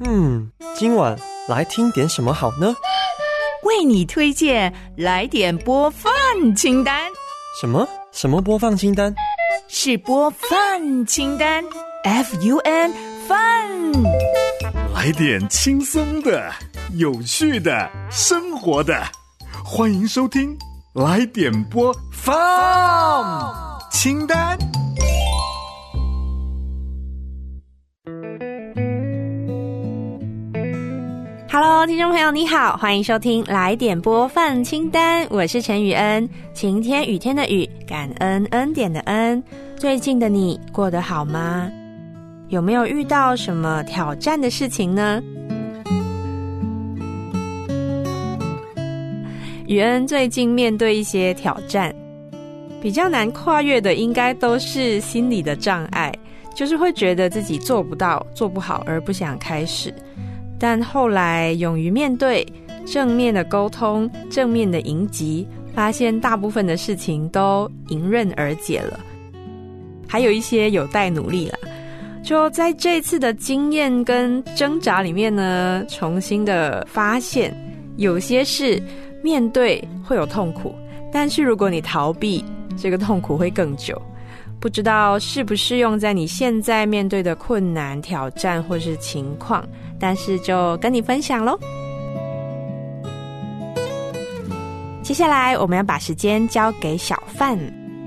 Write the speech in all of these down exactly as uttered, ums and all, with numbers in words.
嗯，今晚来听点什么好呢？ 为你推荐来点播放清单。 什么？什么播放清单？ 是播放清单 F U N Fun。 来点轻松的、有趣的、生活的，欢迎收听来点播放清单。 Hello， 听众朋友你好，欢迎收听来点播放清单，我是陈雨恩。晴天雨天的雨，感恩恩典的恩。最近的你过得好吗？有没有遇到什么挑战的事情呢？雨恩最近面对一些挑战，比较难跨越的应该都是心理的障碍，就是会觉得自己做不到、做不好而不想开始。但后来勇于面对，正面的沟通，正面的迎击，发现大部分的事情都迎刃而解了，还有一些有待努力啦。就在这次的经验跟挣扎里面呢，重新的发现有些事面对会有痛苦，但是如果你逃避，这个痛苦会更久。不知道适不适用在你现在面对的困难、挑战或是情况，但是就跟你分享咯。接下来我们要把时间交给小范。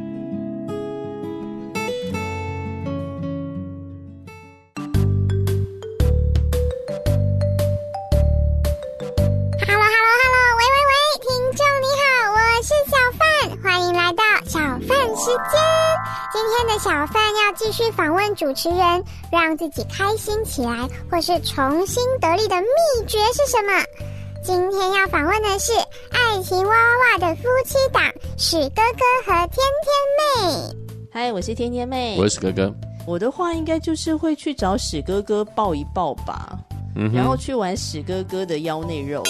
今天的小范要继续访问主持人，让自己开心起来或是重新得力的秘诀是什么？今天要访问的是爱情哇哇哇的夫妻档史哥哥和天天妹。 嗨，我是天天妹。 我是史哥哥。 我的话应该就是会去找史哥哥抱一抱吧，嗯、然后去玩史哥哥的腰内肉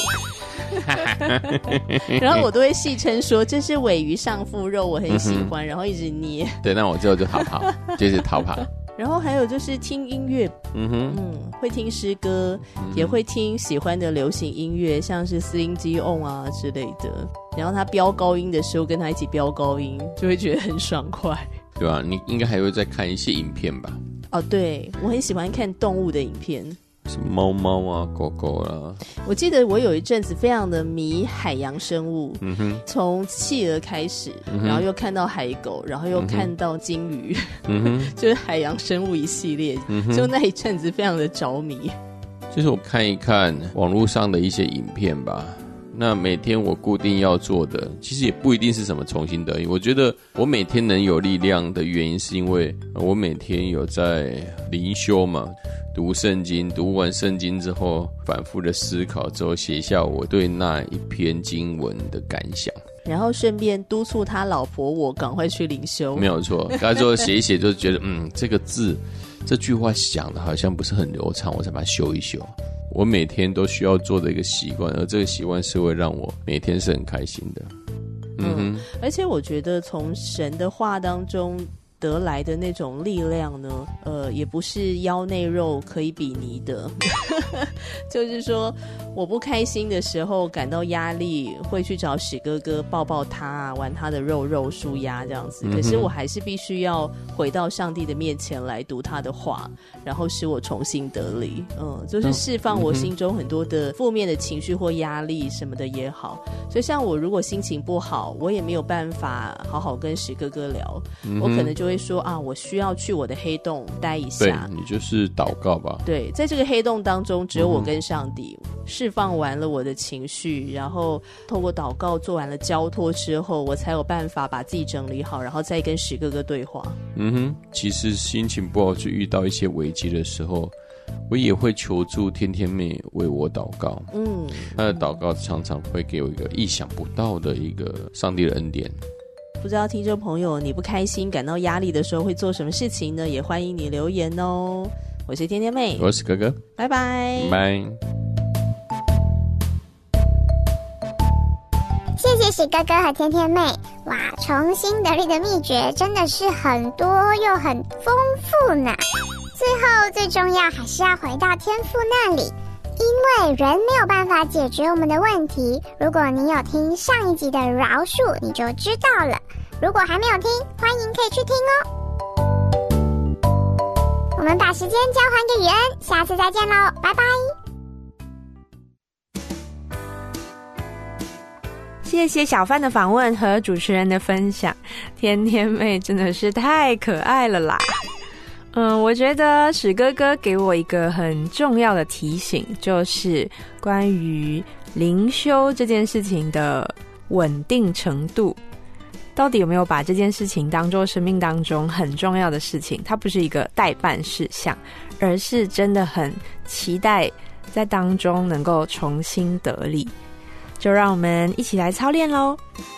然后我都会戏称说这是尾鱼上腹肉，我很喜欢、嗯、然后一直捏。对， 那我之后就逃跑就是逃跑。 然后还有就是听音乐，嗯哼，嗯，会听诗歌、嗯、也会听喜欢的流行音乐，像是斯林基翁啊之类的，然后他飙高音的时候跟他一起飙高音，就会觉得很爽快。 对啊，你应该还会再看一些影片吧？ 哦，对，我很喜欢看动物的影片， 什么猫猫啊狗狗啦。 我记得我有一阵子非常的迷海洋生物，嗯哼，从企鹅开始、嗯、然后又看到海狗，然后又看到鲸鱼，嗯哼就是海洋生物一系列、嗯、就那一阵子非常的着迷。 就是我看一看网络上的一些影片吧，那每天我固定要做的其实也不一定是什么重新得力，我觉得我每天能有力量的原因是因为我每天有在灵修嘛，读圣经，读完圣经之后反复的思考之后写下我对那一篇经文的感想， 然后顺便督促他老婆我赶快去灵修。 没有错，刚才之后写一写就觉得嗯，这个字这句话想的好像不是很流畅，我才把它修一修。我每天都需要做的一个习惯，而这个习惯是会让我每天是很开心的。嗯哼， 嗯，而且我觉得从神的话当中得来的那种力量呢，呃，也不是腰内肉可以比拟的。就是说，我不开心的时候，感到压力，会去找史哥哥抱抱他，玩他的肉肉舒压这样子。可是我还是必须要回到上帝的面前来读他的话，然后使我重新得力。嗯，就是释放我心中很多的负面的情绪或压力什么的也好。所以像我如果心情不好，我也没有办法好好跟史哥哥聊，嗯、我可能就会说啊，我需要去我的黑洞待一下。 对，你就是祷告吧。 对，在这个黑洞当中，只有我跟上帝、嗯、释放完了我的情绪，然后透过祷告做完了交托之后，我才有办法把自己整理好，然后再跟史哥哥对话。 嗯哼，其实心情不好去遇到一些危机的时候，我也会求助天天妹为我祷告。嗯，她的祷告常常会给我一个意想不到的一个上帝的恩典。 不知道听众朋友你不开心感到压力的时候会做什么事情呢？也欢迎你留言哦。我是天天妹， 我是哥哥， 拜拜拜。 谢谢史哥哥和天天妹。哇，重新得力的秘诀真的是很多又很丰富呢。 最后最重要还是要回到天父那里，因为人没有办法解决我们的问题。如果你有听上一集的饶恕，你就知道了。如果还没有听，欢迎可以去听哦。我们把时间交还给雨恩，下次再见喽，拜拜。 谢谢小范的访问和主持人的分享，天天妹真的是太可爱了啦。嗯，我觉得史哥哥给我一个很重要的提醒，就是关于灵修这件事情的稳定程度，到底有没有把这件事情当作生命当中很重要的事情，它不是一个待办事项，而是真的很期待在当中能够重新得力。就让我们一起来操练咯。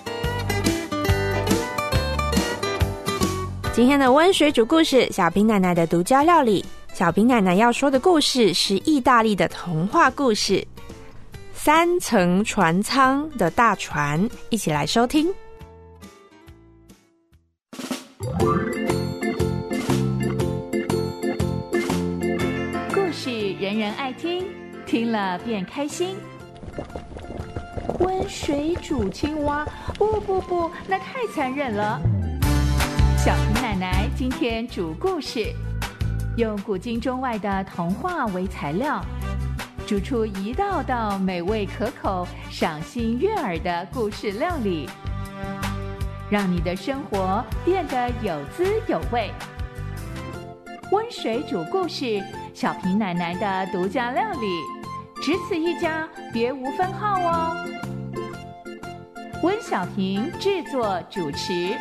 今天的温水煮故事，小平奶奶的独家料理。小平奶奶要说的故事是意大利的童话故事，三层船舱的大船，一起来收听。 故事人人爱听，听了便开心。温水煮青蛙，不不不，那太残忍了。小平奶奶今天煮故事，用古今中外的童话为材料，煮出一道道美味可口、赏心悦耳的故事料理，让你的生活变得有滋有味。温水煮故事，小平奶奶的独家料理，只此一家，别无分号哦。温小平制作主持。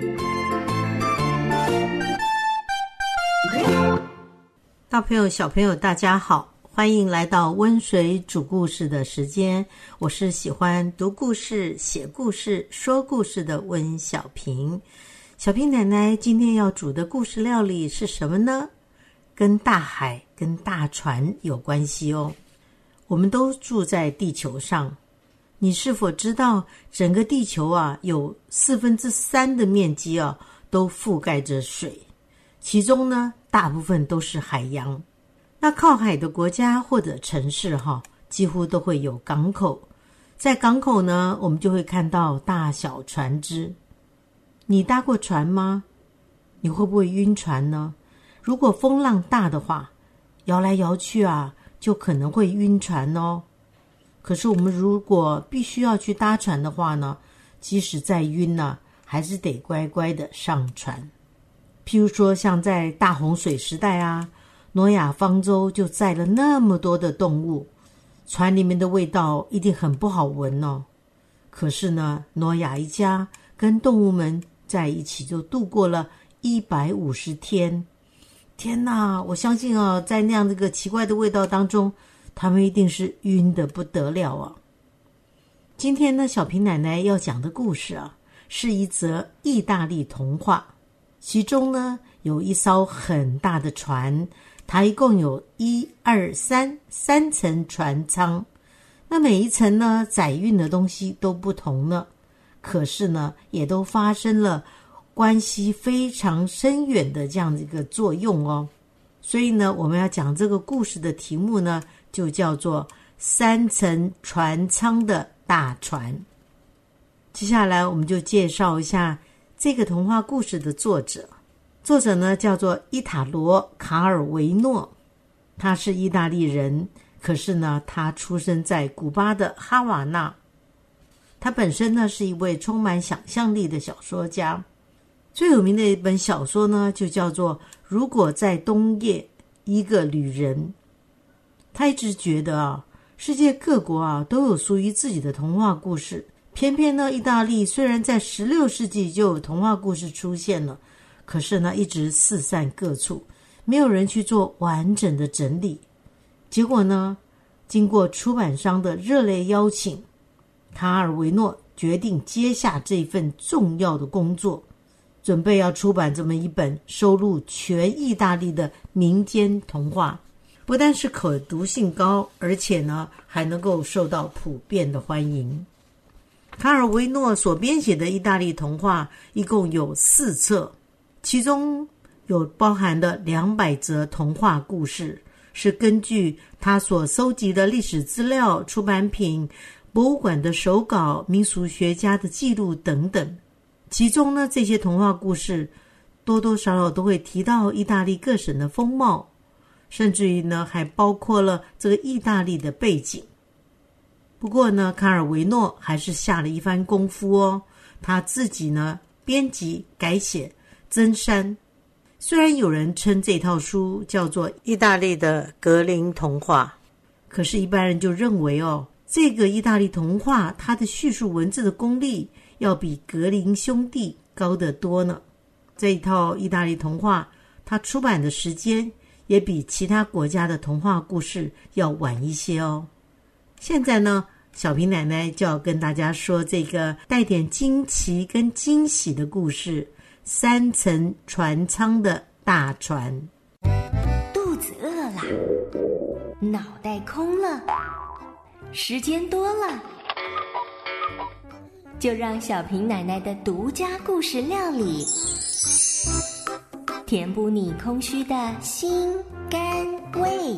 大朋友小朋友大家好，欢迎来到温水煮故事的时间，我是喜欢读故事、写故事、说故事的温小平。小平奶奶今天要煮的故事料理是什么呢？跟大海跟大船有关系哦。我们都住在地球上，你是否知道整个地球啊有四分之三的面积啊都覆盖着水，其中呢大部分都是海洋。那靠海的国家或者城市哈，几乎都会有港口，在港口呢我们就会看到大小船只。你搭过船吗？你会不会晕船呢？如果风浪大的话，摇来摇去啊就可能会晕船哦。可是我们如果必须要去搭船的话呢，即使再晕呢、啊，还是得乖乖的上船。譬如说像在大洪水时代啊，挪亚方舟就载了那么多的动物，船里面的味道一定很不好闻哦。可是呢，挪亚一家跟动物们在一起就度过了一百五十天。天哪，我相信啊，在那样的一个奇怪的味道当中，他们一定是晕得不得了啊。今天呢，小平奶奶要讲的故事啊，是一则意大利童话。其中呢，有一艘很大的船，它一共有一二三三层船舱。那每一层呢，载运的东西都不同呢，可是呢，也都发生了关系非常深远的这样的一个作用哦。所以呢，我们要讲这个故事的题目呢，就叫做三层船舱的大船。接下来我们就介绍一下这个童话故事的作者。作者呢叫做伊塔罗·卡尔维诺，他是意大利人，可是呢他出生在古巴的哈瓦那。他本身呢是一位充满想象力的小说家。最有名的一本小说呢就叫做《如果在冬夜一个旅人》。他一直觉得啊，世界各国啊都有属于自己的童话故事，偏偏呢意大利虽然在十六世纪就有童话故事出现了，可是呢一直四散各处，没有人去做完整的整理。结果呢，经过出版商的热烈邀请，卡尔维诺决定接下这份重要的工作，准备要出版这么一本收录全意大利的民间童话，不但是可读性高，而且呢还能够受到普遍的欢迎。卡尔维诺所编写的意大利童话一共有四册，其中有包含了两百则童话故事，是根据他所搜集的历史资料、出版品、博物馆的手稿、民俗学家的记录等等。其中呢，这些童话故事多多少少都会提到意大利各省的风貌，甚至于呢还包括了这个意大利的背景。不过呢，卡尔维诺还是下了一番功夫哦，他自己呢编辑改写增删。虽然有人称这套书叫做意大利的格林童话，可是一般人就认为哦，这个意大利童话它的叙述文字的功力要比格林兄弟高得多呢。这一套意大利童话它出版的时间也比其他国家的童话故事要晚一些哦。现在呢，小平奶奶就要跟大家说这个带点惊奇跟惊喜的故事，三层船舱的大船。 肚子饿了，脑袋空了，时间多了，就让小平奶奶的独家故事料理填补你空虚的心肝胃。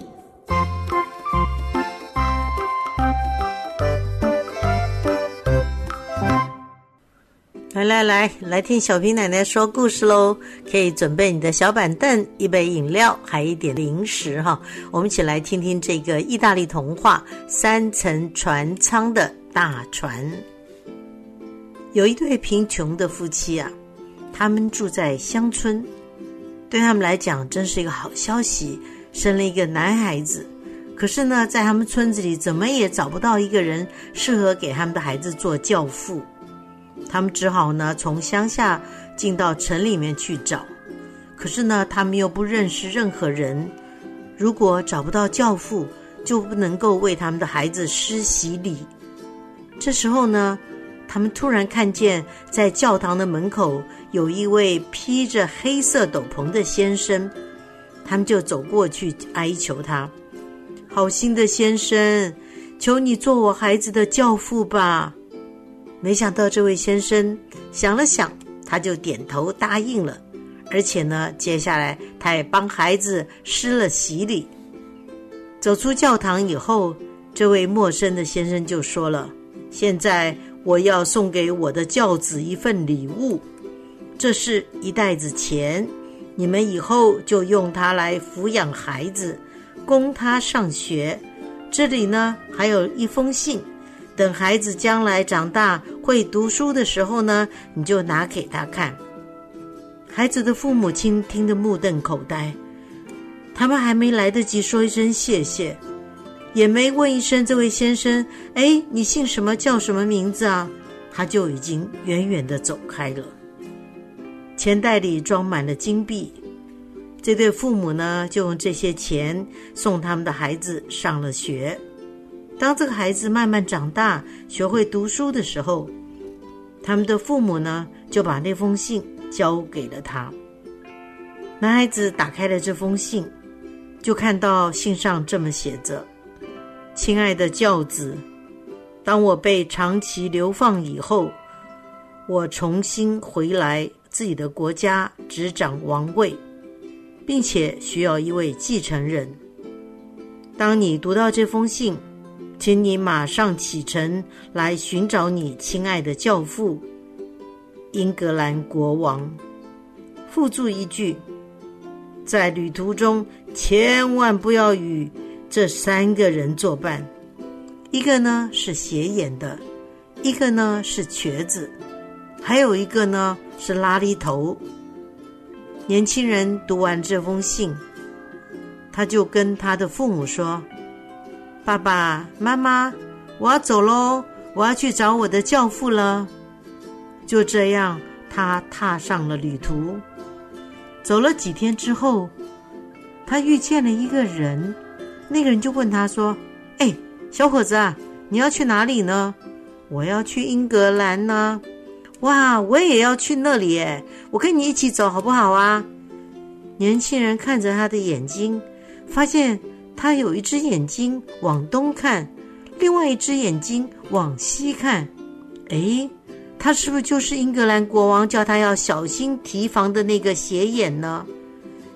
来来来，来听小平奶奶说故事咯，可以准备你的小板凳，一杯饮料，还一点零食哈。我们一起来听听这个意大利童话三层船舱的大船。有一对贫穷的夫妻啊，他们住在乡村，对他们来讲真是一个好消息，生了一个男孩子。可是呢，在他们村子里怎么也找不到一个人适合给他们的孩子做教父，他们只好呢从乡下进到城里面去找。可是呢，他们又不认识任何人，如果找不到教父，就不能够为他们的孩子施洗礼。这时候呢，他们突然看见在教堂的门口有一位披着黑色斗篷的先生，他们就走过去哀求他：好心的先生，求你做我孩子的教父吧。没想到这位先生想了想，他就点头答应了，而且呢，接下来他也帮孩子施了洗礼。走出教堂以后，这位陌生的先生就说了：现在我要送给我的教子一份礼物，这是一袋子钱，你们以后就用它来抚养孩子，供他上学。这里呢还有一封信，等孩子将来长大会读书的时候呢，你就拿给他看。孩子的父母亲听得目瞪口呆，他们还没来得及说一声谢谢，也没问一声这位先生，哎，你姓什么，叫什么名字啊？他就已经远远地走开了。钱袋里装满了金币，这对父母呢，就用这些钱送他们的孩子上了学。当这个孩子慢慢长大，学会读书的时候，他们的父母呢，就把那封信交给了他。男孩子打开了这封信，就看到信上这么写着：亲爱的教子，当我被长期流放以后，我重新回来自己的国家执掌王位，并且需要一位继承人。当你读到这封信，请你马上启程来寻找你亲爱的教父英格兰国王。附注一句，在旅途中千万不要与这三个人作伴，一个呢是斜眼的，一个呢是瘸子，还有一个呢是拉力头。年轻人读完这封信，他就跟他的父母说：爸爸妈妈，我要走咯，我要去找我的教父了。就这样，他踏上了旅途。走了几天之后，他遇见了一个人，那个人就问他说：哎，小伙子啊，你要去哪里呢？我要去英格兰呢。哇，我也要去那里耶，我跟你一起走好不好啊？年轻人看着他的眼睛，发现他有一只眼睛往东看，另外一只眼睛往西看。诶，他是不是就是英格兰国王叫他要小心提防的那个斜眼呢？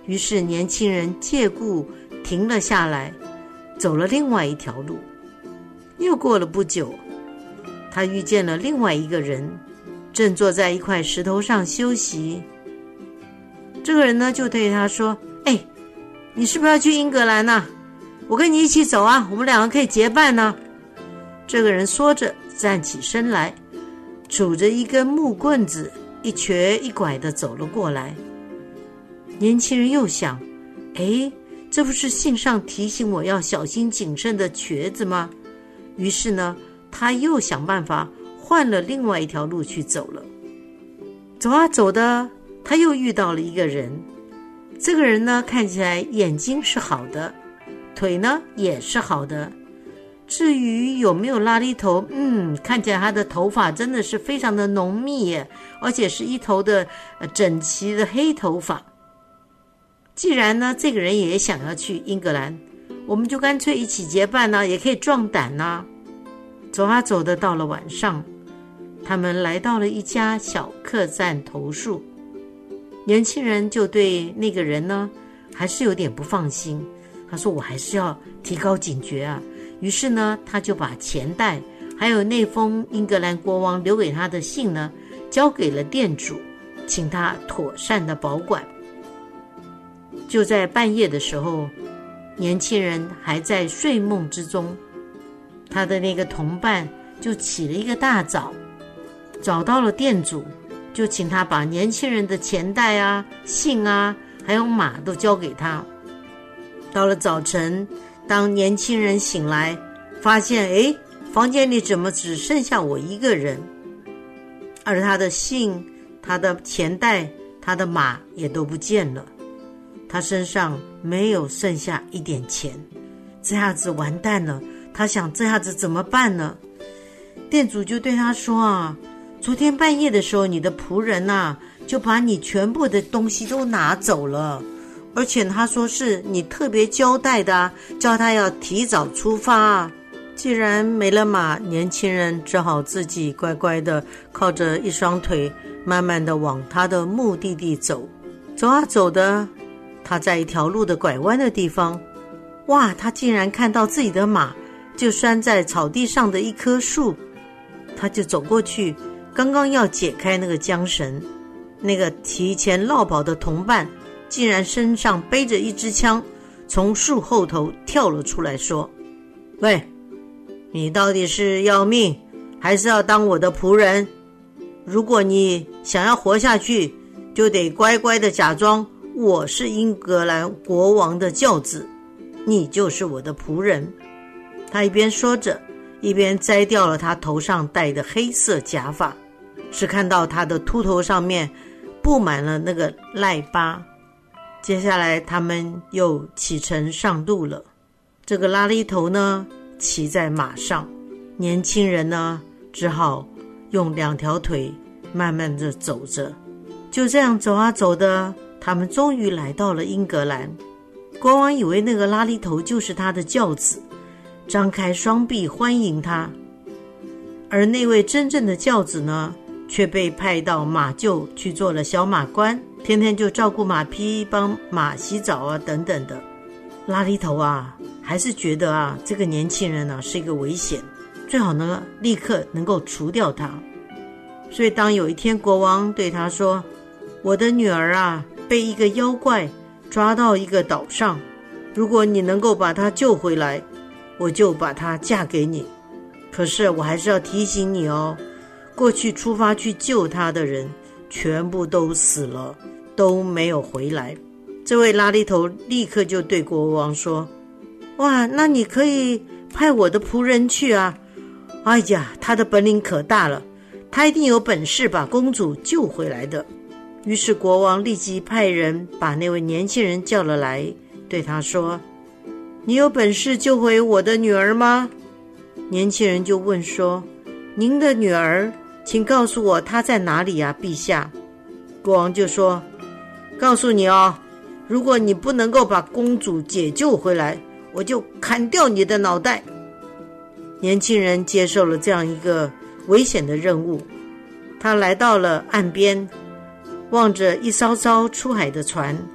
于是年轻人借故停了下来，走了另外一条路。又过了不久，他遇见了另外一个人，正坐在一块石头上休息。这个人呢，就对他说：哎，你是不是要去英格兰啊？我跟你一起走啊，我们两个可以结伴呢。这个人说着站起身来，拄着一根木棍子，一瘸一拐地走了过来。年轻人又想，诶，这不是信上提醒我要小心谨慎的瘸子吗？于是呢，他又想办法换了另外一条路去走了。走啊走的，他又遇到了一个人。这个人呢，看起来眼睛是好的，腿呢也是好的。至于有没有拉力头，嗯，看起来他的头发真的是非常的浓密耶，而且是一头的、呃、整齐的黑头发。既然呢，这个人也想要去英格兰，我们就干脆一起结伴呢、啊，也可以壮胆啊。走啊走的，到了晚上，他们来到了一家小客栈投宿。年轻人就对那个人呢，还是有点不放心。他说：“我还是要提高警觉啊。”于是呢，他就把钱袋还有那封英格兰国王留给他的信呢，交给了店主，请他妥善的保管。就在半夜的时候，年轻人还在睡梦之中，他的那个同伴就起了一个大早，找到了店主，就请他把年轻人的钱袋啊、信啊，还有马都交给他。到了早晨，当年轻人醒来，发现诶，房间里怎么只剩下我一个人？而他的信、他的钱袋、他的马也都不见了。他身上没有剩下一点钱，这下子完蛋了。他想，这下子怎么办呢？店主就对他说啊，昨天半夜的时候，你的仆人啊，就把你全部的东西都拿走了。而且他说是你特别交代的啊，叫他要提早出发啊。既然没了马，年轻人只好自己乖乖的靠着一双腿，慢慢的往他的目的地走。走啊走的，他在一条路的拐弯的地方，哇，他竟然看到自己的马就拴在草地上的一棵树。他就走过去，刚刚要解开那个缰绳，那个提前落跑的同伴竟然身上背着一支枪，从树后头跳了出来，说：喂，你到底是要命还是要当我的仆人？如果你想要活下去，就得乖乖的假装我是英格兰国王的轿子，你就是我的仆人。他一边说着，一边摘掉了他头上戴的黑色假发，只看到他的秃头上面布满了那个癞疤。接下来他们又启程上路了。这个拉力头呢，骑在马上，年轻人呢，只好用两条腿慢慢的走着。就这样走啊走的，他们终于来到了英格兰。国王以为那个拉力头就是他的轿子，张开双臂欢迎他。而那位真正的轿子呢，却被派到马厩去做了小马官，天天就照顾马匹，帮马洗澡啊等等的。拉力头啊，还是觉得啊，这个年轻人啊是一个危险，最好呢立刻能够除掉他。所以当有一天国王对他说：我的女儿啊，被一个妖怪抓到一个岛上，如果你能够把她救回来，我就把她嫁给你。可是我还是要提醒你哦，过去出发去救她的人全部都死了，都没有回来。这位拉力头立刻就对国王说：哇，那你可以派我的仆人去啊。哎呀，他的本领可大了，他一定有本事把公主救回来的。于是国王立即派人把那位年轻人叫了来，对他说：你有本事救回我的女儿吗？年轻人就问说：您的女儿，请告诉我她在哪里啊，陛下。国王就说：告诉你哦，如果你不能够把公主解救回来，我就砍掉你的脑袋。年轻人接受了这样一个危险的任务，他来到了岸边，望着一艘艘出海的船，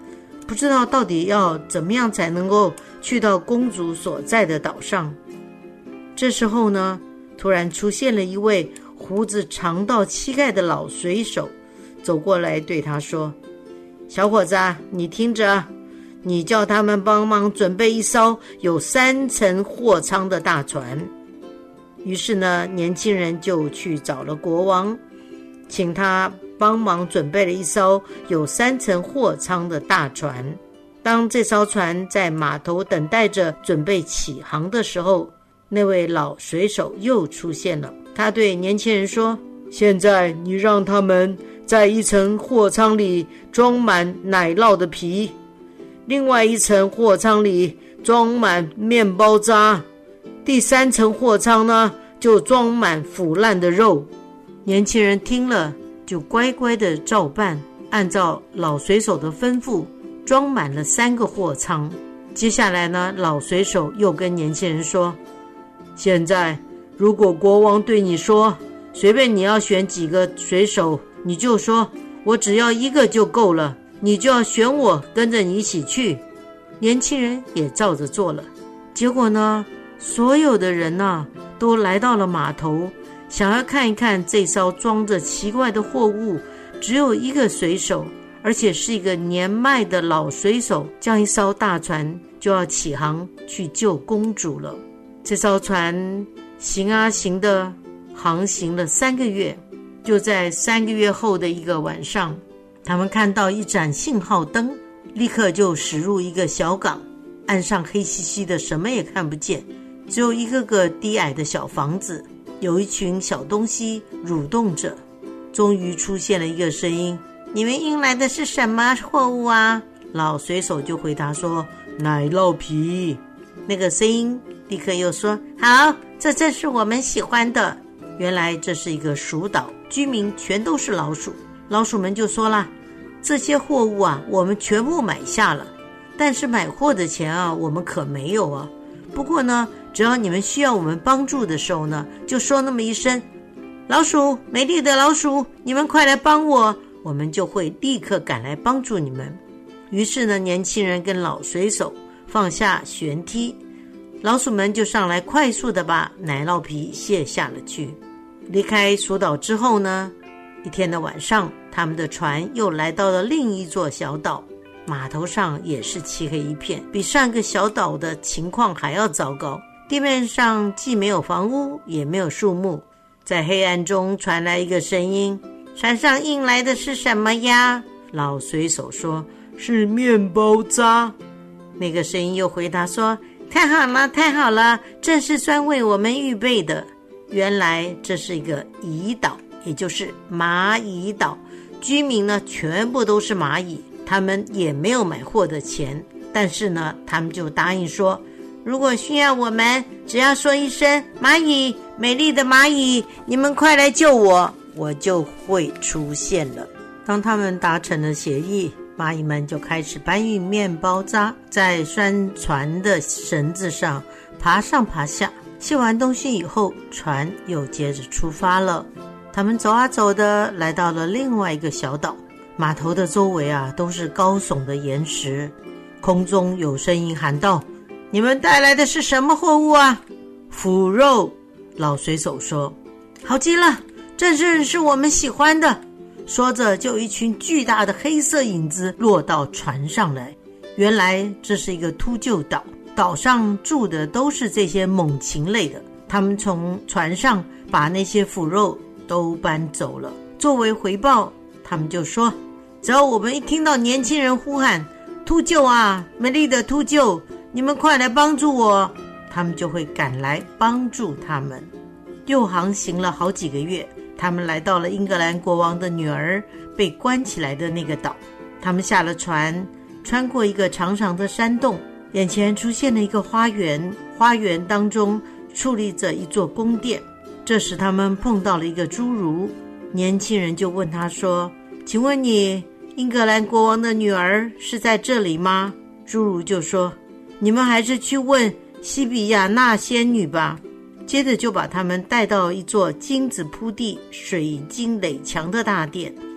不知道到底要怎么样才能够去到公主所在的岛上。这时候呢，突然出现了一位胡子长到膝盖的老水手，走过来对他说：小伙子啊，你听着，你叫他们帮忙准备一艘有三层货舱的大船。于是呢，年轻人就去找了国王，请他帮忙准备了一艘有三层货舱的大船。当这艘船在码头等待着准备起航的时候，那位老水手又出现了。他对年轻人说：现在你让他们在一层货舱里装满奶酪的皮，另外一层货舱里装满面包渣，第三层货舱呢就装满腐烂的肉。年轻人听了就乖乖的照办，按照老水手的吩咐装满了三个货舱。接下来呢，老水手又跟年轻人说：现在如果国王对你说随便你要选几个水手，你就说我只要一个就够了，你就要选我跟着你一起去。年轻人也照着做了。结果呢，所有的人啊都来到了码头，想要看一看这艘装着奇怪的货物。只有一个水手，而且是一个年迈的老水手，这样一艘大船就要起航去救公主了。这艘船行啊行的，航行了三个月。就在三个月后的一个晚上，他们看到一盏信号灯，立刻就驶入一个小港。岸上黑漆漆的，什么也看不见，只有一个个低矮的小房子，有一群小东西蠕动着。终于出现了一个声音：你们运来的是什么货物啊？老水手就回答说：奶酪皮。那个声音立刻又说：好，这正是我们喜欢的。原来这是一个鼠岛，居民全都是老鼠。老鼠们就说了：这些货物啊，我们全部买下了，但是买货的钱啊，我们可没有啊。不过呢，只要你们需要我们帮助的时候呢，就说那么一声：老鼠，美丽的老鼠，你们快来帮我，我们就会立刻赶来帮助你们。于是呢，年轻人跟老水手放下舷梯，老鼠们就上来快速的把奶酪皮卸下了去。离开鼠岛之后呢，一天的晚上，他们的船又来到了另一座小岛，码头上也是漆黑一片，比上个小岛的情况还要糟糕。地面上既没有房屋，也没有树木。在黑暗中传来一个声音：船上运来的是什么呀？老水手说：是面包渣。那个声音又回答说：太好了，太好了，正是专为我们预备的。原来这是一个蚁岛，也就是蚂蚁岛，居民呢全部都是蚂蚁，他们也没有买货的钱，但是呢，他们就答应说，如果需要我们，只要说一声蚂蚁，美丽的蚂蚁，你们快来救我，我就会出现了。当他们达成了协议，蚂蚁们就开始搬运面包渣，在拴船的绳子上爬上爬下。卸完东西以后，船又接着出发了。他们走啊走的，来到了另外一个小岛。码头的周围啊，都是高耸的岩石。空中有声音喊道：你们带来的是什么货物啊？腐肉。老水手说：好极了，这正是我们喜欢的。说着，就有一群巨大的黑色影子落到船上来。原来这是一个秃鹫岛，岛上住的都是这些猛禽类的。他们从船上把那些腐肉都搬走了。作为回报，他们就说，只要我们一听到年轻人呼喊秃鹫啊，美丽的秃鹫，你们快来帮助我，他们就会赶来帮助他们。又航行了好几个月，他们来到了英格兰国王的女儿被关起来的那个岛。他们下了船，穿过一个长长的山洞，眼前出现了一个花园，花园当中矗立着一座宫殿。这时他们碰到了一个侏儒，年轻人就问他说，请问你英格兰国王的女儿是在这里吗？侏儒就说，你们还是去问西比亚娜仙女吧。接着就把他们带到一座金子铺地、水晶垒墙的大殿。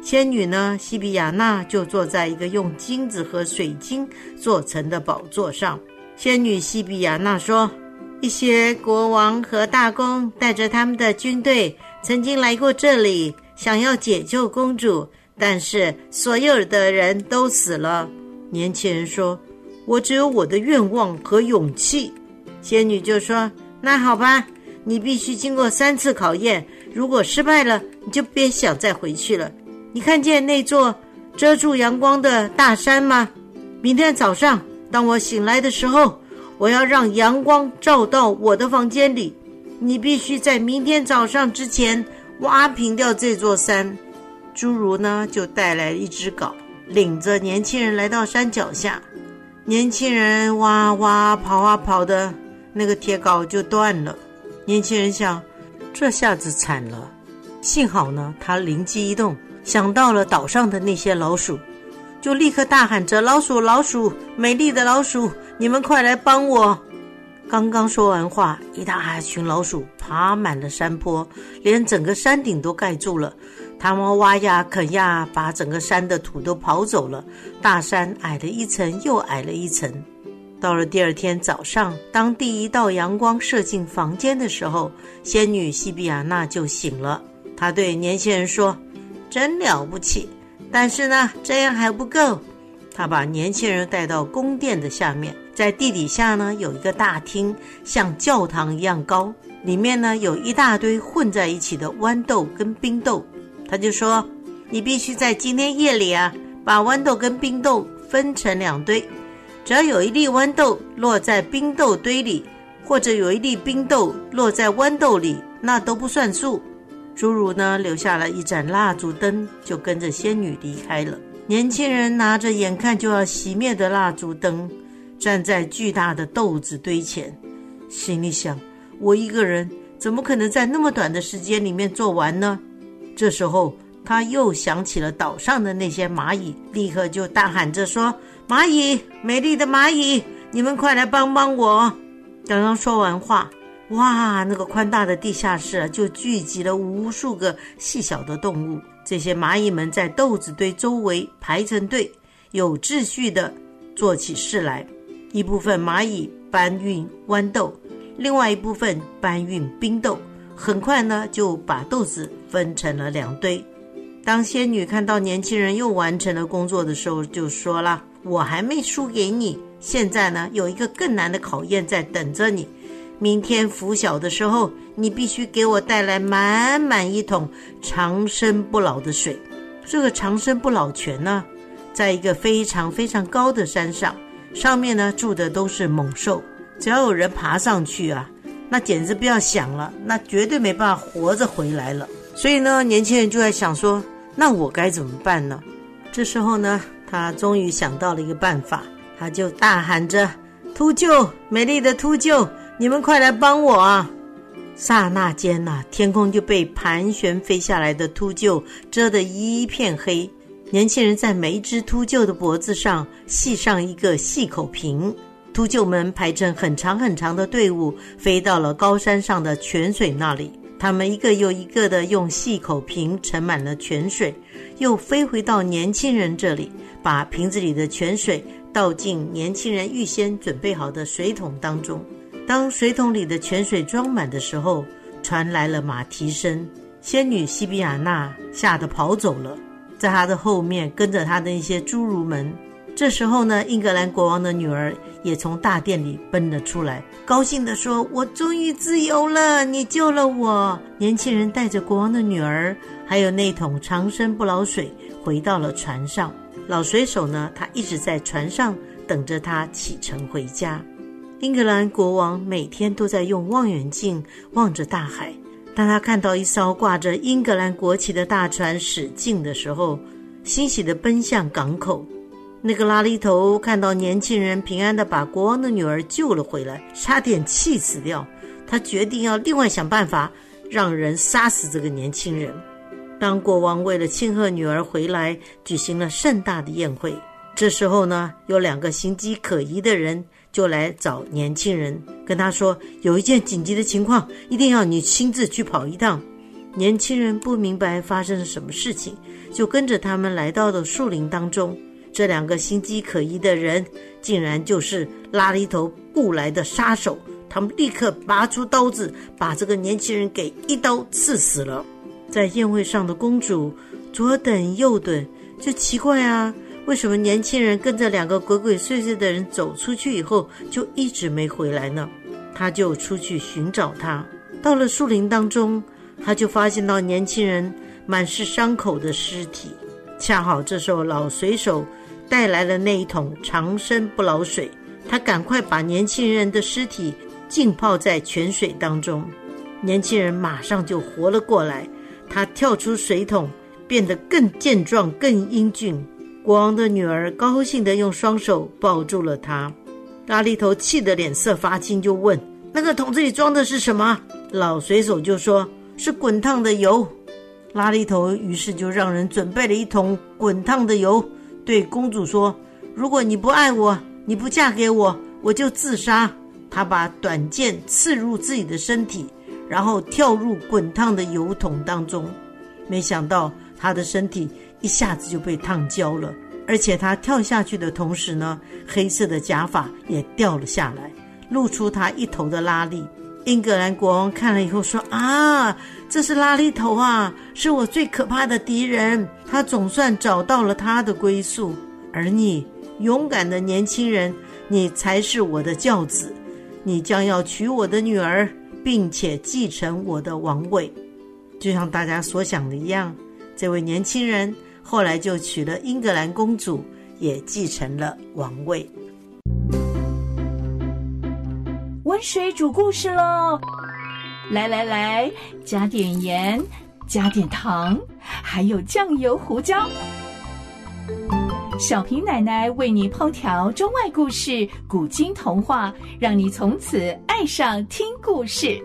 仙女呢，西比亚娜就坐在一个用金子和水晶做成的宝座上。仙女西比亚娜说，一些国王和大公带着他们的军队曾经来过这里，想要解救公主，但是所有的人都死了。年轻人说，我只有我的愿望和勇气。仙女就说，那好吧，你必须经过三次考验，如果失败了，你就别想再回去了。你看见那座遮住阳光的大山吗？明天早上当我醒来的时候，我要让阳光照到我的房间里，你必须在明天早上之前挖平掉这座山。侏儒呢，就带来一只镐，领着年轻人来到山脚下。年轻人哇哇跑啊跑的，那个铁镐就断了。年轻人想，这下子惨了。幸好呢，他灵机一动，想到了岛上的那些老鼠，就立刻大喊着，老鼠老鼠，美丽的老鼠，你们快来帮我。刚刚说完话，一大群老鼠爬满了山坡，连整个山顶都盖住了。他们挖呀啃呀，把整个山的土都刨走了，大山矮了一层又矮了一层。到了第二天早上，当第一道阳光射进房间的时候，仙女西比亚娜就醒了。她对年轻人说，真了不起，但是呢，这样还不够。她把年轻人带到宫殿的下面，在地底下呢，有一个大厅，像教堂一样高，里面呢有一大堆混在一起的豌豆跟冰豆。他就说，你必须在今天夜里啊，把豌豆跟冰豆分成两堆，只要有一粒豌豆落在冰豆堆里，或者有一粒冰豆落在豌豆里，那都不算数。侏儒呢，留下了一盏蜡烛灯，就跟着仙女离开了。年轻人拿着眼看就要熄灭的蜡烛灯，站在巨大的豆子堆前，心里想，我一个人怎么可能在那么短的时间里面做完呢？这时候他又想起了岛上的那些蚂蚁，立刻就大喊着说，蚂蚁，美丽的蚂蚁，你们快来帮帮我。刚刚说完话，哇，那个宽大的地下室啊，就聚集了无数个细小的动物。这些蚂蚁们在豆子堆周围排成队，有秩序地做起事来。一部分蚂蚁搬运豌豆，另外一部分搬运冰豆，很快呢就把豆子分成了两堆。当仙女看到年轻人又完成了工作的时候，就说了，我还没输给你，现在呢有一个更难的考验在等着你。明天拂晓的时候，你必须给我带来满满一桶长生不老的水。这个长生不老泉呢，在一个非常非常高的山上，上面呢住的都是猛兽，只要有人爬上去啊，那简直不要想了，那绝对没办法活着回来了。所以呢，年轻人就在想说，那我该怎么办呢？这时候呢，他终于想到了一个办法，他就大喊着，秃鹫，美丽的秃鹫，你们快来帮我啊！刹那间啊，天空就被盘旋飞下来的秃鹫遮得一片黑。年轻人在每一只秃鹫的脖子上系上一个细口瓶，秃鹫们排成很长很长的队伍，飞到了高山上的泉水那里。他们一个又一个的用细口瓶盛满了泉水，又飞回到年轻人这里，把瓶子里的泉水倒进年轻人预先准备好的水桶当中。当水桶里的泉水装满的时候，传来了马蹄声。仙女西比亚娜吓得跑走了，在她的后面跟着她的一些侏儒们。这时候呢，英格兰国王的女儿也从大殿里奔了出来，高兴地说，我终于自由了，你救了我。年轻人带着国王的女儿还有那桶长生不老水回到了船上。老水手呢，他一直在船上等着他启程回家。英格兰国王每天都在用望远镜望着大海，当他看到一艘挂着英格兰国旗的大船驶近的时候，欣喜地奔向港口。那个拉力头看到年轻人平安地把国王的女儿救了回来，差点气死掉。他决定要另外想办法让人杀死这个年轻人。当国王为了庆贺女儿回来，举行了盛大的宴会。这时候呢，有两个形迹可疑的人就来找年轻人，跟他说，有一件紧急的情况，一定要你亲自去跑一趟。 年轻人不明白发生了什么事情，就跟着他们来到了树林当中。这两个心机可疑的人竟然就是拉里头雇来的杀手，他们立刻拔出刀子，把这个年轻人给一刀刺死了。在宴会上的公主左等右等，就奇怪啊，为什么年轻人跟着两个鬼鬼祟祟的人走出去以后就一直没回来呢？她就出去寻找他，到了树林当中，她就发现到年轻人满是伤口的尸体。恰好这时候老水手带来了那一桶长生不老水，他赶快把年轻人的尸体浸泡在泉水当中，年轻人马上就活了过来，他跳出水桶，变得更健壮更英俊。国王的女儿高兴地用双手抱住了他。拉里头气得脸色发青，就问那个桶子里装的是什么？老水手就说是滚烫的油。拉里头于是就让人准备了一桶滚烫的油，对公主说，如果你不爱我，你不嫁给我，我就自杀。他把短剑刺入自己的身体，然后跳入滚烫的油桶当中。没想到他的身体一下子就被烫焦了，而且他跳下去的同时呢，黑色的假发也掉了下来，露出他一头的拉力。英格兰国王看了以后说，啊，这是拉力头啊，是我最可怕的敌人，他总算找到了他的归宿。而你，勇敢的年轻人，你才是我的教子，你将要娶我的女儿，并且继承我的王位。就像大家所想的一样，这位年轻人后来就娶了英格兰公主，也继承了王位。 温水煮故事咯，来来来，加点盐，加点糖，还有酱油胡椒。小平奶奶为你烹调中外故事、古今童话，让你从此爱上听故事。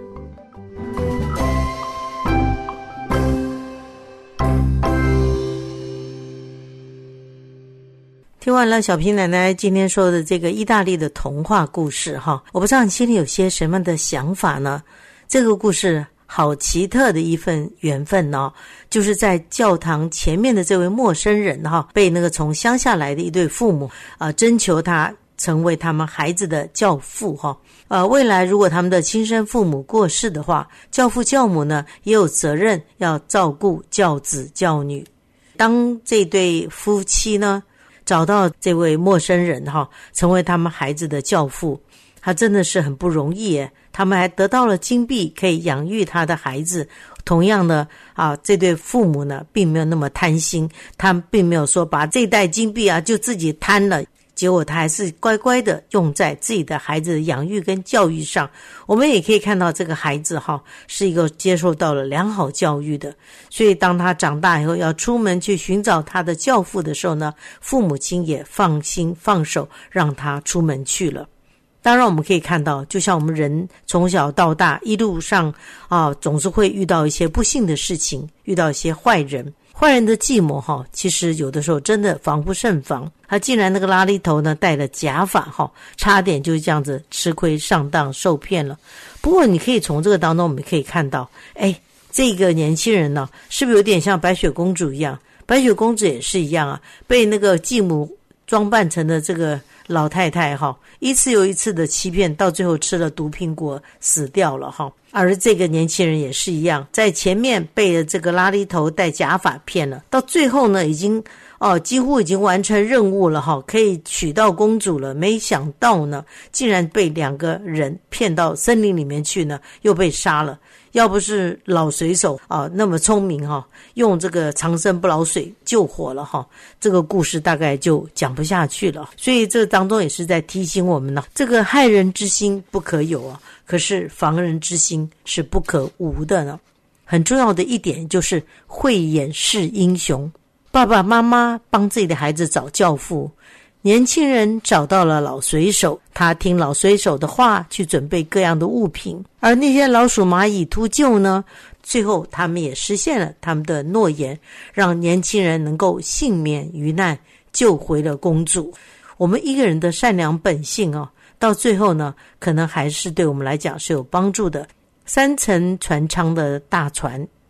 听完了小平奶奶今天说的这个意大利的童话故事哈，我不知道你心里有些什么的想法呢？这个故事好奇特的一份缘分哦，就是在教堂前面的这位陌生人哈，被那个从乡下来的一对父母啊、呃、征求他成为他们孩子的教父哈。呃，未来如果他们的亲生父母过世的话，教父教母呢也有责任要照顾教子教女。当这对夫妻呢找到这位陌生人哈，成为他们孩子的教父，他真的是很不容易耶。他们还得到了金币，可以养育他的孩子。同样的啊，这对父母呢，并没有那么贪心，他们并没有说把这袋金币啊就自己贪了。结果他还是乖乖的用在自己的孩子的养育跟教育上。我们也可以看到这个孩子哈，是一个接受到了良好教育的，所以当他长大以后要出门去寻找他的教父的时候呢，父母亲也放心放手让他出门去了。当然我们可以看到，就像我们人从小到大一路上啊，总是会遇到一些不幸的事情，遇到一些坏人。坏人的计谋哈，其实有的时候真的防不胜防。他竟然那个拉力头呢戴了假发哈，差点就这样子吃亏上当受骗了。不过你可以从这个当中我们可以看到，哎，这个年轻人呢是不是有点像白雪公主一样？白雪公主也是一样啊，被那个继母装扮成的这个老太太哈，一次又一次的欺骗，到最后吃了毒苹果死掉了哈。而这个年轻人也是一样，在前面被这个拉力头戴假发骗了，到最后呢已经哦几乎已经完成任务了哈，可以娶到公主了，没想到呢竟然被两个人骗到森林里面去呢，又被杀了。要不是老水手啊那么聪明哈，用这个长生不老水救活了哈，这个故事大概就讲不下去了。所以这当中也是在提醒我们呢，这个害人之心不可有啊，可是防人之心是不可无的呢。很重要的一点就是慧眼识英雄，爸爸妈妈帮自己的孩子找教父，年轻人找到了老水手，他听老水手的话去准备各样的物品，而那些老鼠蚂蚁秃鹫呢，最后他们也实现了他们的诺言，让年轻人能够幸免于难，救回了公主。我们一个人的善良本性哦，到最后呢可能还是对我们来讲是有帮助的。三层船舱的大船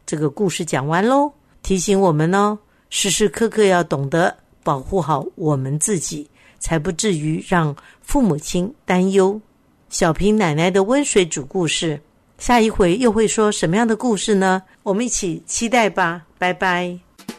这个故事讲完咯，提醒我们哦，时时刻刻要懂得保护好我们自己，才不至于让父母亲担忧。小平奶奶的温水煮故事，下一回又会说什么样的故事呢？我们一起期待吧，拜拜。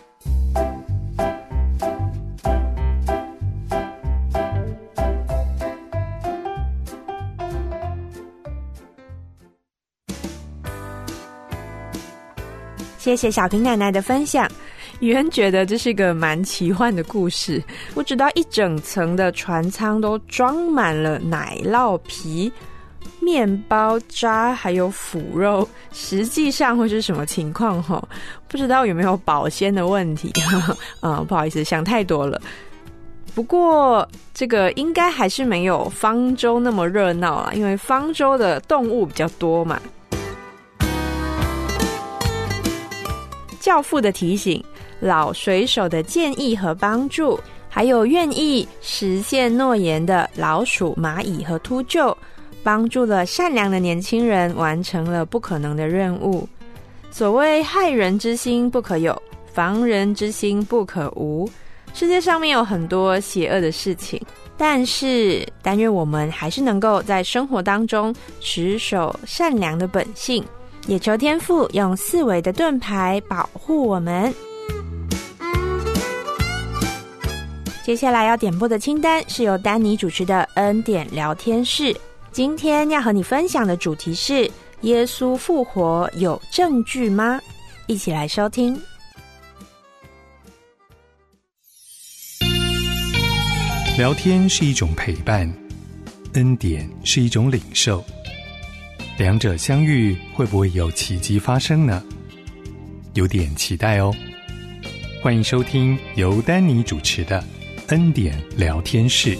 谢谢小平奶奶的分享。宇恩觉得这是个蛮奇幻的故事，不知道一整层的船舱都装满了奶酪皮、面包渣还有腐肉，实际上会是什么情况齁？不知道有没有保鲜的问题。嗯，不好意思，想太多了。不过这个应该还是没有方舟那么热闹啦，因为方舟的动物比较多嘛。教父的提醒，老水手的建议和帮助，还有愿意实现诺言的老鼠、蚂蚁和秃鹫，帮助了善良的年轻人完成了不可能的任务。所谓害人之心不可有，防人之心不可无。世界上面有很多邪恶的事情，但是但愿我们还是能够在生活当中持守善良的本性，也求天父用四维的盾牌保护我们。接下来要点播的清单是由丹尼主持的恩典聊天室。今天要和你分享的主题是耶稣复活有证据吗？一起来收听。 聊天是一种陪伴，恩典是一种领受，两者相遇会不会有奇迹发生呢？有点期待哦。欢迎收听由丹尼主持的恩典聊天室。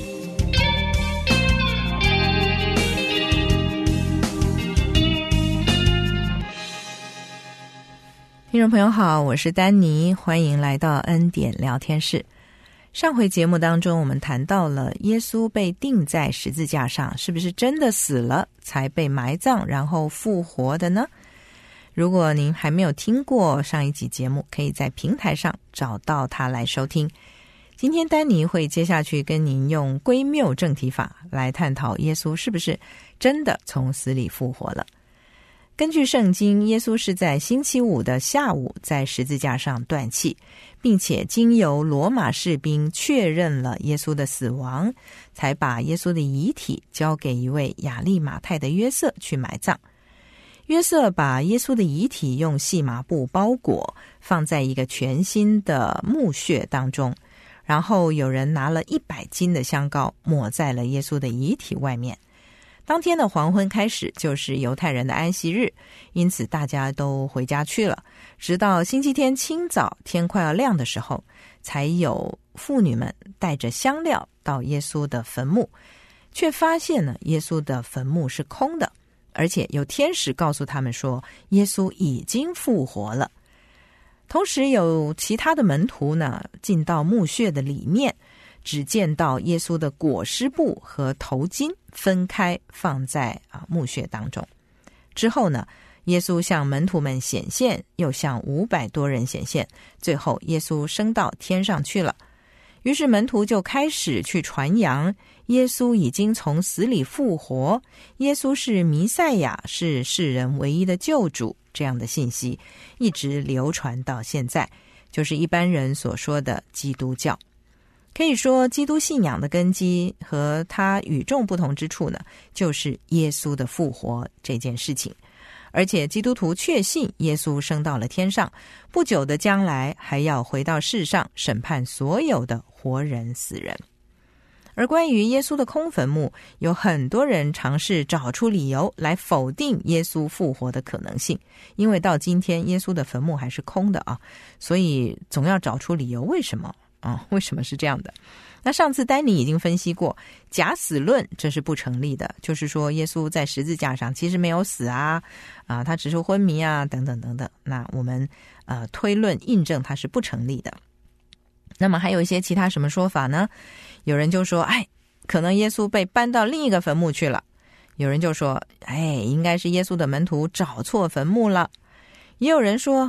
听众朋友好，我是丹尼，欢迎来到恩典聊天室。上回节目当中，我们谈到了耶稣被钉在十字架上，是不是真的死了才被埋葬然后复活的呢？如果您还没有听过上一集节目，可以在平台上找到它来收听。今天丹尼会接下去跟您用归谬正题法来探讨耶稣是不是真的从死里复活了。根据圣经，耶稣是在星期五的下午在十字架上断气，并且经由罗马士兵确认了耶稣的死亡，才把耶稣的遗体交给一位亚利马太的约瑟去埋葬。约瑟把耶稣的遗体用细麻布包裹，放在一个全新的墓穴当中，然后有人拿了一百斤的香膏抹在了耶稣的遗体外面。当天的黄昏开始就是犹太人的安息日，因此大家都回家去了，直到星期天清早天快要亮的时候，才有妇女们带着香料到耶稣的坟墓，却发现呢，耶稣的坟墓是空的，而且有天使告诉他们说耶稣已经复活了。同时有其他的门徒呢进到墓穴的里面，只见到耶稣的裹尸布和头巾分开放在啊墓穴当中。之后呢，耶稣向门徒们显现，又向五百多人显现，最后耶稣升到天上去了。于是门徒就开始去传扬耶稣已经从死里复活，耶稣是弥赛亚，是世人唯一的救主，这样的信息一直流传到现在，就是一般人所说的基督教。可以说基督信仰的根基和它与众不同之处呢，就是耶稣的复活这件事情。而且基督徒确信耶稣升到了天上，不久的将来还要回到世上审判所有的活人死人。而关于耶稣的空坟墓，有很多人尝试找出理由来否定耶稣复活的可能性，因为到今天耶稣的坟墓还是空的啊，所以总要找出理由为什么啊？为什么是这样的？那上次丹尼已经分析过，假死论这是不成立的，就是说耶稣在十字架上其实没有死啊，啊，他只是昏迷啊，等等等等。那我们呃推论印证它是不成立的。那么还有一些其他什么说法呢？有人就说，哎，可能耶稣被搬到另一个坟墓去了。有人就说，哎，应该是耶稣的门徒找错坟墓了。也有人说，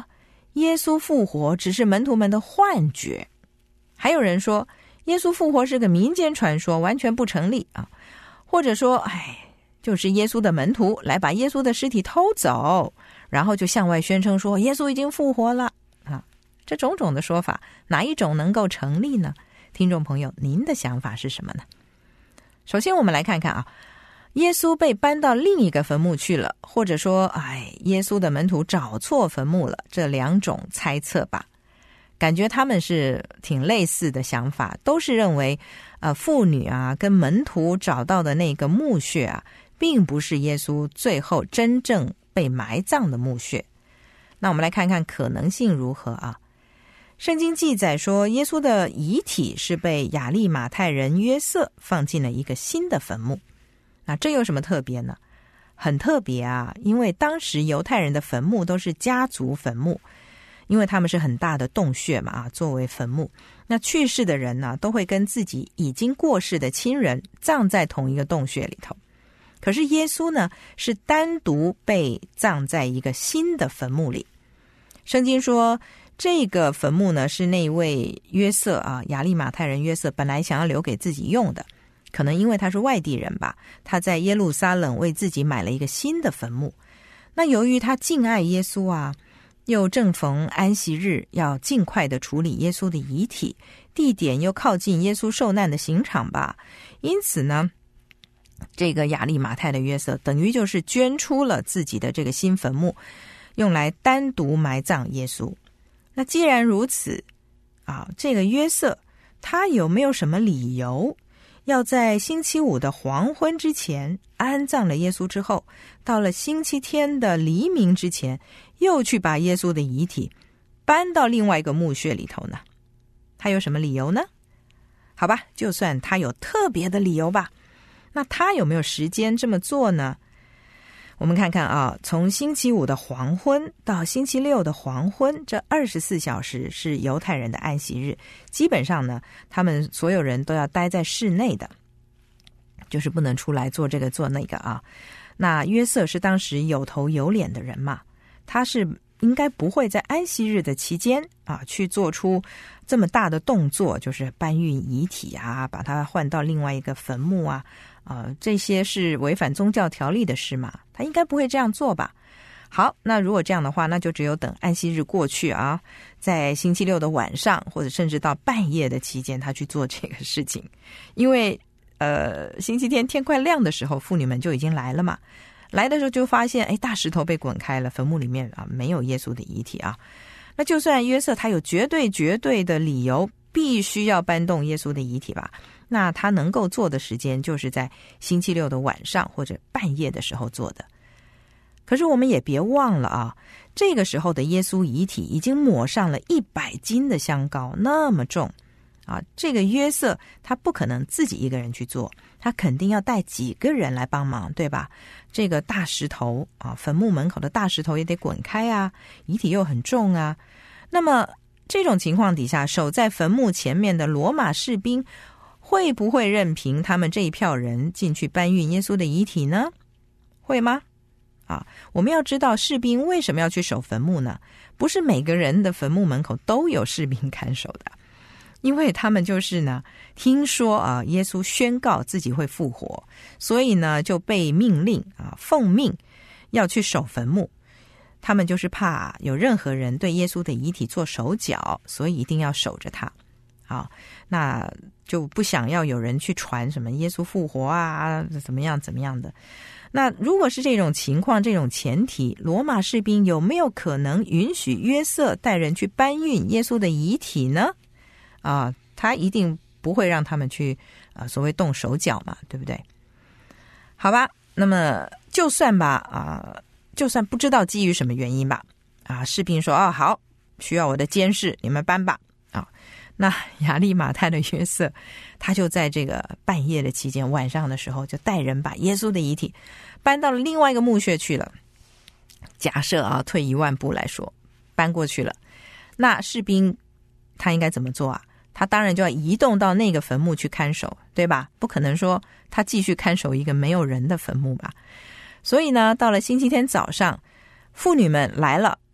耶稣复活只是门徒们的幻觉，还有人说耶稣复活是个民间传说，完全不成立啊，或者说哎，就是耶稣的门徒来把耶稣的尸体偷走，然后就向外宣称说耶稣已经复活了啊。这种种的说法，哪一种能够成立呢？听众朋友，您的想法是什么呢？首先我们来看看啊，耶稣被搬到另一个坟墓去了，或者说哎，耶稣的门徒找错坟墓了，这两种猜测吧，感觉他们是挺类似的想法，都是认为呃，妇女啊跟门徒找到的那个墓穴啊，并不是耶稣最后真正被埋葬的墓穴。那我们来看看可能性如何啊。圣经记载说，耶稣的遗体是被亚利马太人约瑟放进了一个新的坟墓。那这有什么特别呢？很特别啊，因为当时犹太人的坟墓都是家族坟墓，因为他们是很大的洞穴嘛，啊，作为坟墓。那去世的人呢，都会跟自己已经过世的亲人葬在同一个洞穴里头。可是耶稣呢，是单独被葬在一个新的坟墓里。圣经说，这个坟墓呢，是那位约瑟啊，亚利马太人约瑟本来想要留给自己用的，可能因为他是外地人吧，他在耶路撒冷为自己买了一个新的坟墓。那由于他敬爱耶稣啊，又正逢安息日，要尽快的处理耶稣的遗体，地点又靠近耶稣受难的刑场吧，因此呢，这个亚利马太的约瑟等于就是捐出了自己的这个新坟墓，用来单独埋葬耶稣。那既然如此啊，这个约瑟他有没有什么理由要在星期五的黄昏之前安葬了耶稣之后，到了星期天的黎明之前又去把耶稣的遗体搬到另外一个墓穴里头呢？他有什么理由呢？好吧，就算他有特别的理由吧，那他有没有时间这么做呢？我们看看啊，从星期五的黄昏到星期六的黄昏，这二十四小时是犹太人的安息日，基本上呢，他们所有人都要待在室内的，就是不能出来做这个做那个啊。那约瑟是当时有头有脸的人嘛，他是应该不会在安息日的期间啊去做出这么大的动作，就是搬运遗体啊，把它换到另外一个坟墓啊，呃，这些是违反宗教条例的事嘛，他应该不会这样做吧。好，那如果这样的话，那就只有等安息日过去啊，在星期六的晚上或者甚至到半夜的期间他去做这个事情。因为呃，星期天天快亮的时候妇女们就已经来了嘛，来的时候就发现哎，大石头被滚开了，坟墓里面啊没有耶稣的遗体啊。那就算约瑟他有绝对绝对的理由必须要搬动耶稣的遗体吧，那他能够做的时间就是在星期六的晚上或者半夜的时候做的。可是我们也别忘了啊，这个时候的耶稣遗体已经抹上了一百斤的香膏，那么重啊！这个约瑟他不可能自己一个人去做，他肯定要带几个人来帮忙，对吧？这个大石头啊，坟墓门口的大石头也得滚开啊，遗体又很重啊。那么这种情况底下，守在坟墓前面的罗马士兵会不会任凭他们这一票人进去搬运耶稣的遗体呢？会吗？啊，我们要知道士兵为什么要去守坟墓呢？不是每个人的坟墓门口都有士兵看守的，因为他们就是呢，听说啊，耶稣宣告自己会复活，所以呢就被命令啊，奉命要去守坟墓。他们就是怕有任何人对耶稣的遗体做手脚，所以一定要守着他。啊，那就不想要有人去传什么耶稣复活啊，怎么样怎么样的。那如果是这种情况，这种前提，罗马士兵有没有可能允许约瑟带人去搬运耶稣的遗体呢？啊，他一定不会让他们去啊，所谓动手脚嘛，对不对？好吧，那么就算吧，啊，就算不知道基于什么原因吧，啊，士兵说，哦，好，需要我的监视，你们搬吧，啊。那亚利马太的约瑟，他就在这个半夜的期间，晚上的时候就带人把耶稣的遗体搬到了另外一个墓穴去了。假设啊，退一万步来说，搬过去了，那士兵他应该怎么做啊？他当然就要移动到那个坟墓去看守，对吧？不可能说他继续看守一个没有人的坟墓吧。所以呢，到了星期天早上，妇女们来了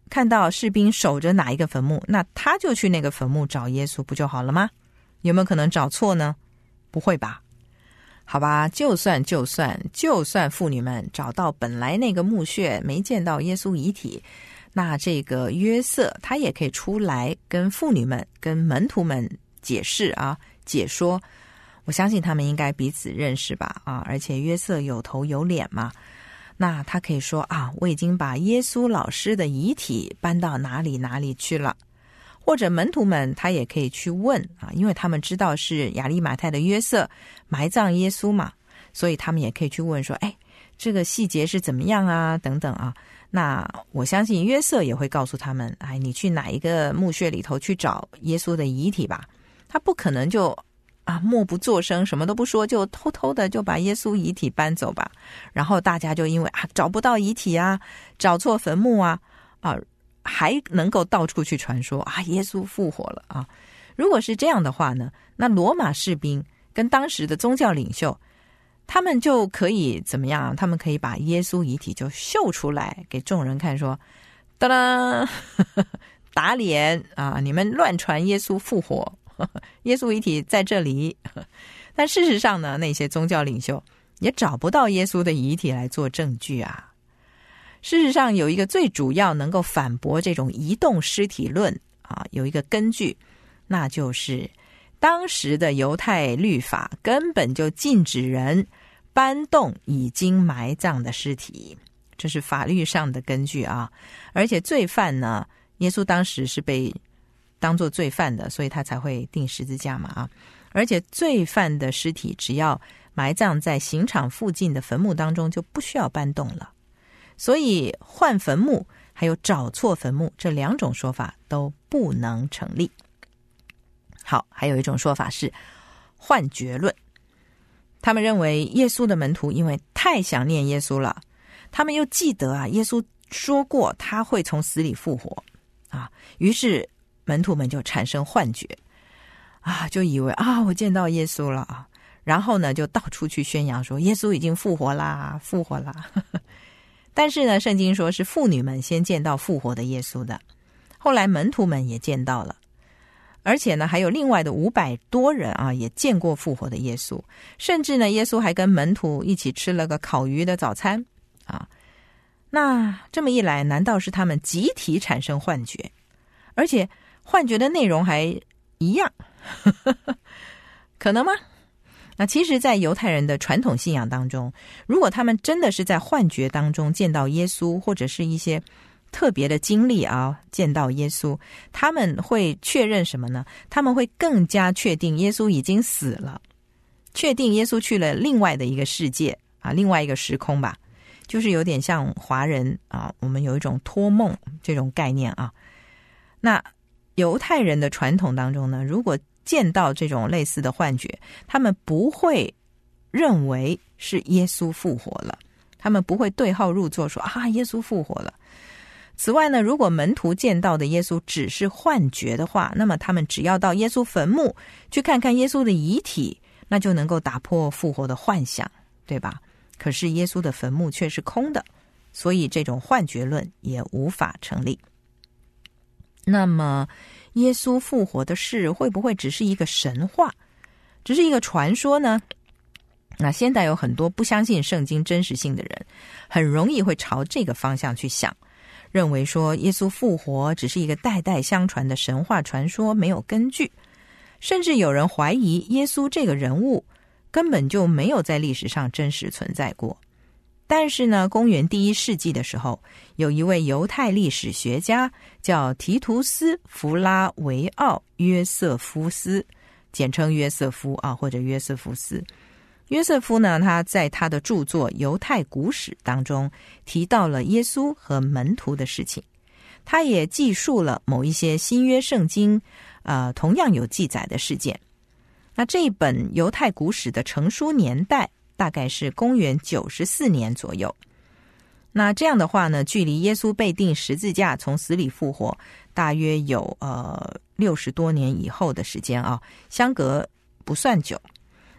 看到士兵守着哪一个坟墓，那他就去那个坟墓找耶稣不就好了吗？有没有可能找错呢？不会吧。好吧，就算就算就算妇女们找到本来那个墓穴没见到耶稣遗体，那这个约瑟他也可以出来跟妇女们跟门徒们解释啊解说。我相信他们应该彼此认识吧啊，而且约瑟有头有脸嘛，那他可以说啊，我已经把耶稣老师的遗体搬到哪里哪里去了。或者门徒们他也可以去问啊，因为他们知道是亚利马太的约瑟埋葬耶稣嘛，所以他们也可以去问说，哎，这个细节是怎么样啊等等啊。那我相信约瑟也会告诉他们，哎，你去哪一个墓穴里头去找耶稣的遗体吧。他不可能就啊默不作声什么都不说，就偷偷的就把耶稣遗体搬走吧。然后大家就因为啊找不到遗体啊，找错坟墓啊啊还能够到处去传说啊，耶稣复活了啊！如果是这样的话呢，那罗马士兵跟当时的宗教领袖，他们就可以怎么样？他们可以把耶稣遗体就秀出来给众人看，说：“当当，打脸啊！你们乱传耶稣复活，耶稣遗体在这里。”但事实上呢，那些宗教领袖也找不到耶稣的遗体来做证据啊。事实上有一个最主要能够反驳这种移动尸体论啊，有一个根据，那就是当时的犹太律法根本就禁止人搬动已经埋葬的尸体，这是法律上的根据啊。而且罪犯呢，耶稣当时是被当作罪犯的，所以他才会钉十字架嘛啊。而且罪犯的尸体只要埋葬在刑场附近的坟墓当中，就不需要搬动了。所以换坟墓还有找错坟墓这两种说法都不能成立。好，还有一种说法是幻觉论。他们认为耶稣的门徒因为太想念耶稣了，他们又记得啊耶稣说过他会从死里复活啊，于是门徒们就产生幻觉啊，就以为啊我见到耶稣了啊，然后呢就到处去宣扬说耶稣已经复活啦复活啦但是呢，圣经说是妇女们先见到复活的耶稣的，后来门徒们也见到了，而且呢，还有另外的五百多人啊，也见过复活的耶稣，甚至呢，耶稣还跟门徒一起吃了个烤鱼的早餐啊。那这么一来，难道是他们集体产生幻觉，而且幻觉的内容还一样？可能吗？那其实在犹太人的传统信仰当中，如果他们真的是在幻觉当中见到耶稣，或者是一些特别的经历啊，见到耶稣，他们会确认什么呢？他们会更加确定耶稣已经死了，确定耶稣去了另外的一个世界啊，另外一个时空吧，就是有点像华人啊，我们有一种托梦这种概念啊。那犹太人的传统当中呢，如果见到这种类似的幻觉，他们不会认为是耶稣复活了，他们不会对号入座说啊，耶稣复活了。此外呢，如果门徒见到的耶稣只是幻觉的话，那么他们只要到耶稣坟墓去看看耶稣的遗体，那就能够打破复活的幻想，对吧？可是耶稣的坟墓却是空的，所以这种幻觉论也无法成立。那么耶稣复活的事会不会只是一个神话，只是一个传说呢？那现代有很多不相信圣经真实性的人，很容易会朝这个方向去想，认为说耶稣复活只是一个代代相传的神话传说，没有根据。甚至有人怀疑耶稣这个人物根本就没有在历史上真实存在过。但是呢，公元第一世纪的时候，有一位犹太历史学家叫提图斯·弗拉维奥·约瑟夫斯，简称约瑟夫啊，或者约瑟夫斯。约瑟夫呢，他在他的著作《犹太古史》当中提到了耶稣和门徒的事情，他也记述了某一些新约圣经呃，同样有记载的事件。那这一本犹太古史的成书年代大概是公元九十四年左右。那这样的话呢，距离耶稣被钉十字架从死里复活大约有呃六十多年以后的时间啊，相隔不算久。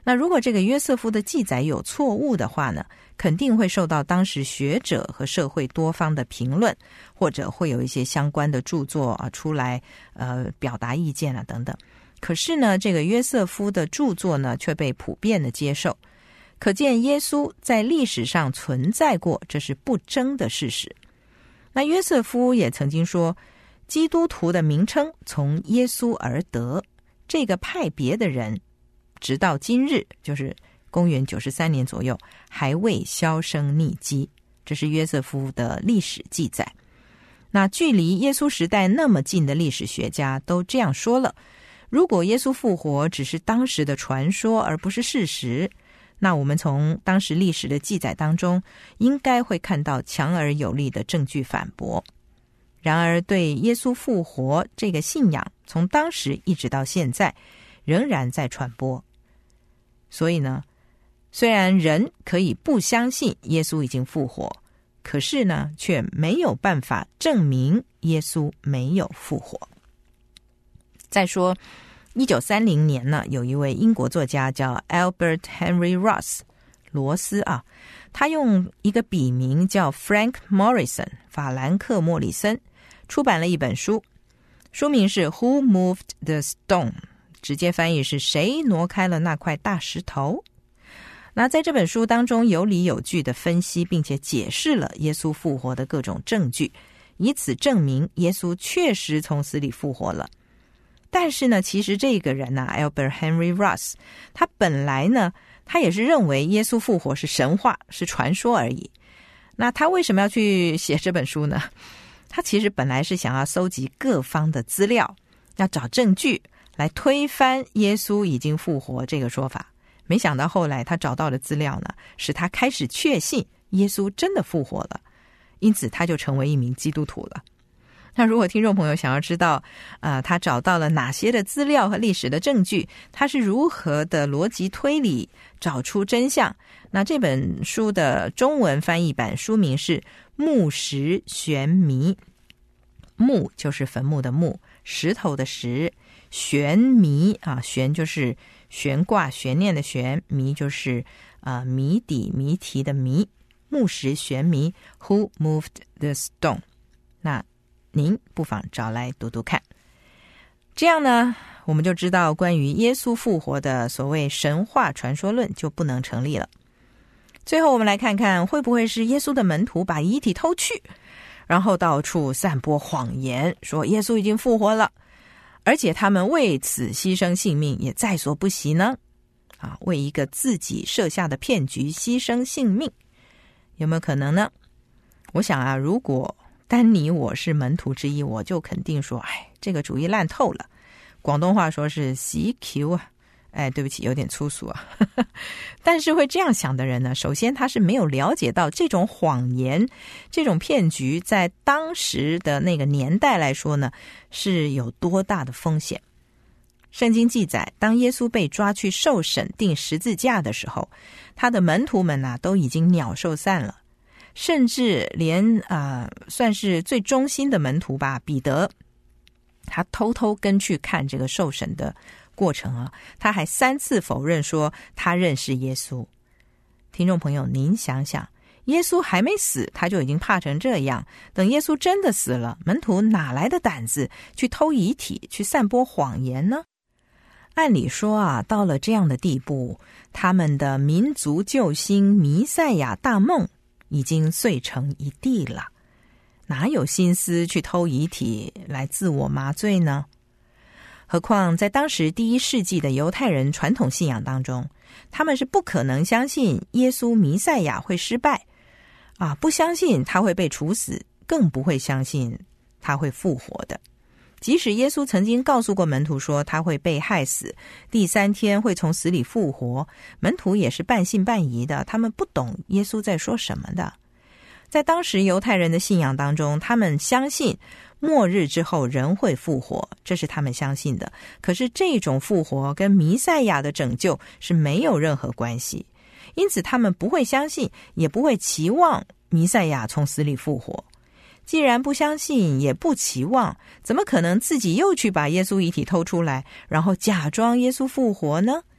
那如果这个约瑟夫的记载有错误的话呢，肯定会受到当时学者和社会多方的评论，或者会有一些相关的著作啊出来呃表达意见啊等等。可是呢，这个约瑟夫的著作呢却被普遍的接受，可见耶稣在历史上存在过，这是不争的事实。那约瑟夫也曾经说，基督徒的名称从耶稣而得，这个派别的人直到今日，就是公元九十三年左右，还未销声匿迹。这是约瑟夫的历史记载。那距离耶稣时代那么近的历史学家都这样说了，如果耶稣复活只是当时的传说而不是事实，那我们从当时历史的记载当中应该会看到强而有力的证据反驳。然而对耶稣复活这个信仰从当时一直到现在仍然在传播。所以呢，虽然人可以不相信耶稣已经复活，可是呢却没有办法证明耶稣没有复活。再说一九三零年呢，有一位英国作家叫 Albert Henry Ross 罗斯啊，他用一个笔名叫 Frank Morrison 法兰克莫里森出版了一本书，书名是 Who Moved the Stone， 直接翻译是谁挪开了那块大石头。那在这本书当中有理有据的分析并且解释了耶稣复活的各种证据，以此证明耶稣确实从死里复活了。但是呢，其实这个人啊 Albert Henry Ross 他本来呢他也是认为耶稣复活是神话，是传说而已。那他为什么要去写这本书呢？他其实本来是想要搜集各方的资料，要找证据来推翻耶稣已经复活这个说法。没想到后来他找到的资料呢，使他开始确信耶稣真的复活了，因此他就成为一名基督徒了。那如果听众朋友想要知道呃，他找到了哪些的资料和历史的证据，他是如何的逻辑推理找出真相，那这本书的中文翻译版书名是木石悬谜。木就是坟墓的木，石头的石，悬谜啊，悬就是悬挂悬念的悬，谜就是呃谜底谜题的谜。木石悬谜 Who moved the stone？ 那您不妨找来读读看，这样呢我们就知道关于耶稣复活的所谓神话传说论就不能成立了。最后我们来看看，会不会是耶稣的门徒把遗体偷去，然后到处散播谎言，说耶稣已经复活了，而且他们为此牺牲性命也在所不惜呢？啊，为一个自己设下的骗局牺牲性命，有没有可能呢？我想啊，如果丹尼我是门徒之一，我就肯定说，哎，这个主意烂透了。广东话说是死 Q 啊，哎，对不起，有点粗俗啊。但是会这样想的人呢，首先他是没有了解到这种谎言、这种骗局在当时的那个年代来说呢，是有多大的风险。圣经记载，当耶稣被抓去受审钉十字架的时候，他的门徒们啊都已经鸟兽散了。甚至连呃算是最忠心的门徒吧，彼得，他偷偷跟去看这个受审的过程啊，他还三次否认说他认识耶稣。听众朋友，您想想，耶稣还没死，他就已经怕成这样，等耶稣真的死了，门徒哪来的胆子去偷遗体，去散播谎言呢？按理说啊，到了这样的地步，他们的民族救星弥赛亚大梦已经碎成一地了，哪有心思去偷遗体来自我麻醉呢？何况在当时第一世纪的犹太人传统信仰当中，他们是不可能相信耶稣弥赛亚会失败啊，不相信他会被处死，更不会相信他会复活的。即使耶稣曾经告诉过门徒说他会被害死，第三天会从死里复活，门徒也是半信半疑的，他们不懂耶稣在说什么的。在当时犹太人的信仰当中，他们相信末日之后人会复活，这是他们相信的。可是这种复活跟弥赛亚的拯救是没有任何关系，因此他们不会相信，也不会期望弥赛亚从死里复活。既然不相信也不期望，怎么可能自己又去把耶稣遗体偷出来，然后假装耶稣复活呢？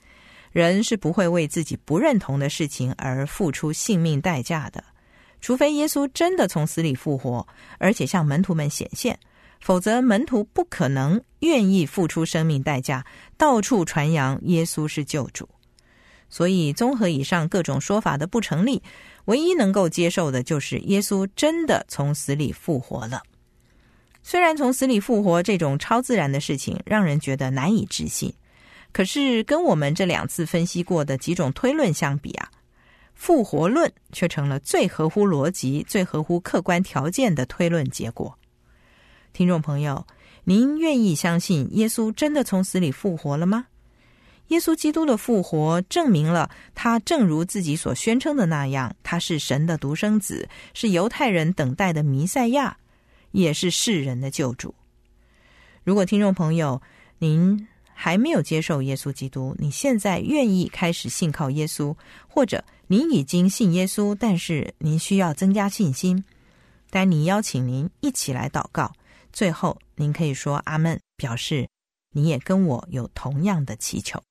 人是不会为自己不认同的事情而付出性命代价的，除非耶稣真的从死里复活，而且向门徒们显现，否则门徒不可能愿意付出生命代价，到处传扬耶稣是救主。所以综合以上各种说法的不成立，唯一能够接受的就是耶稣真的从死里复活了。虽然从死里复活这种超自然的事情让人觉得难以置信，可是跟我们这两次分析过的几种推论相比啊，复活论却成了最合乎逻辑、最合乎客观条件的推论结果。听众朋友，您愿意相信耶稣真的从死里复活了吗？耶稣基督的复活证明了他正如自己所宣称的那样，他是神的独生子，是犹太人等待的弥赛亚，也是世人的救主。如果听众朋友您还没有接受耶稣基督，你现在愿意开始信靠耶稣，或者您已经信耶稣，但是您需要增加信心，丹尼邀请您一起来祷告，最后您可以说阿们，表示你也跟我有同样的祈求。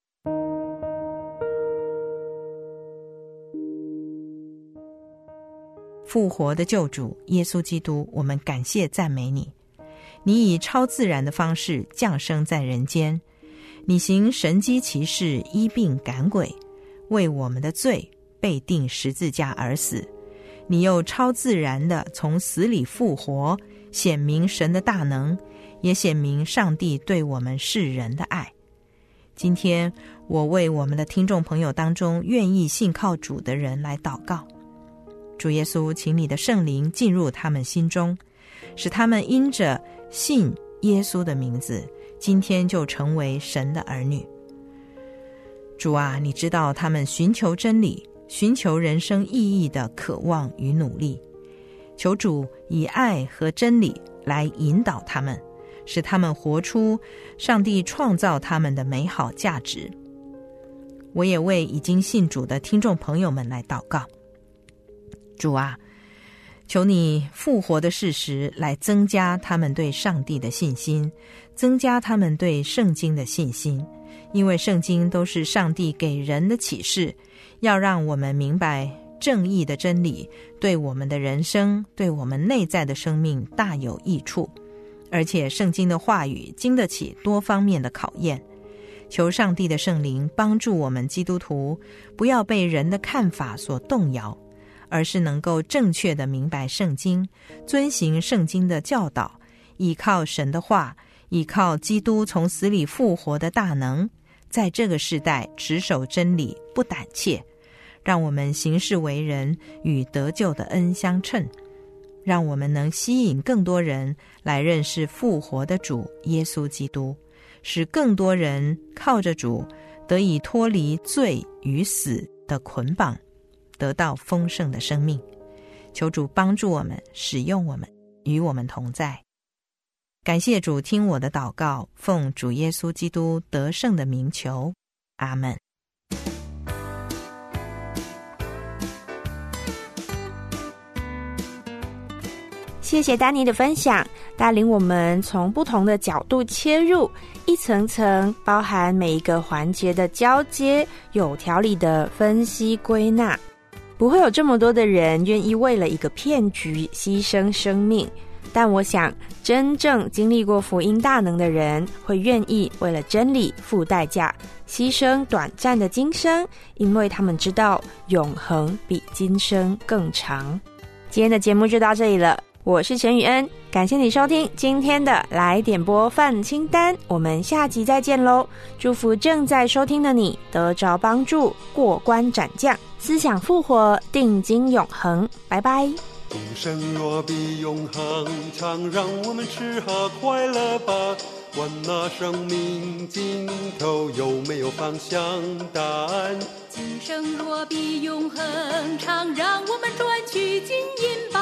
复活的救主耶稣基督，我们感谢赞美你，你以超自然的方式降生在人间，你行神迹奇事，医病赶鬼，为我们的罪被钉十字架而死，你又超自然的从死里复活，显明神的大能，也显明上帝对我们世人的爱。今天我为我们的听众朋友当中愿意信靠主的人来祷告，主耶稣，请你的圣灵进入他们心中，使他们因着信耶稣的名字，今天就成为神的儿女。主啊，你知道他们寻求真理、寻求人生意义的渴望与努力，求主以爱和真理来引导他们，使他们活出上帝创造他们的美好价值。我也为已经信主的听众朋友们来祷告，主啊，求你复活的事实来增加他们对上帝的信心，增加他们对圣经的信心，因为圣经都是上帝给人的启示，要让我们明白正义的真理，对我们的人生，对我们内在的生命大有益处。而且圣经的话语经得起多方面的考验，求上帝的圣灵帮助我们基督徒不要被人的看法所动摇，而是能够正确地明白圣经，遵行圣经的教导，依靠神的话，依靠基督从死里复活的大能，在这个世代持守真理，不胆怯，让我们行事为人与得救的恩相称，让我们能吸引更多人来认识复活的主耶稣基督，使更多人靠着主得以脱离罪与死的捆绑，得到丰盛的生命。求主帮助我们，使用我们，与我们同在。感谢主听我的祷告，奉主耶稣基督得胜的名求，阿们。 谢谢丹尼的分享，带领我们从不同的角度切入，一层层包含每一个环节的交接，有条理的分析归纳。不会有这么多的人愿意为了一个骗局牺牲生命，但我想真正经历过福音大能的人会愿意为了真理付代价，牺牲短暂的今生，因为他们知道永恒比今生更长。今天的节目就到这里了，我是陈宇恩，感谢你收听今天的来点播饭清单，我们下集再见咯。祝福正在收听的你得着帮助，过关斩将，思想复活，定睛永恒。拜拜。 今生若比永恒长，让我们吃喝快乐吧。问那生命尽头有没有方向答案？ 今生若比永恒长，让我们赚取金银